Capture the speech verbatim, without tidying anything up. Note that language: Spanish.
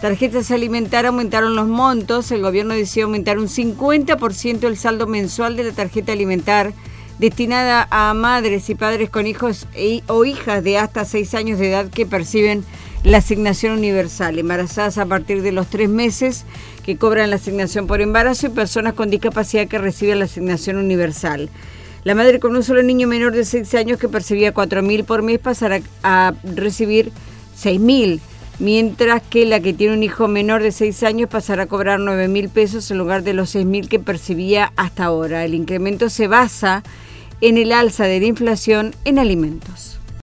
Tarjetas Alimentar aumentaron los montos. El gobierno decidió aumentar un cincuenta por ciento el saldo mensual de la tarjeta alimentar destinada a madres y padres con hijos e, o hijas de hasta seis años de edad que perciben la asignación universal, embarazadas a partir de los tres meses que cobran la asignación por embarazo y personas con discapacidad que reciben la asignación universal. La madre con un solo niño menor de seis años que percibía cuatro mil por mes pasará a recibir seis mil, mientras que la que tiene un hijo menor de seis años pasará a cobrar nueve mil pesos en lugar de los seis mil que percibía hasta ahora. El incremento se basa en el alza de la inflación en alimentos.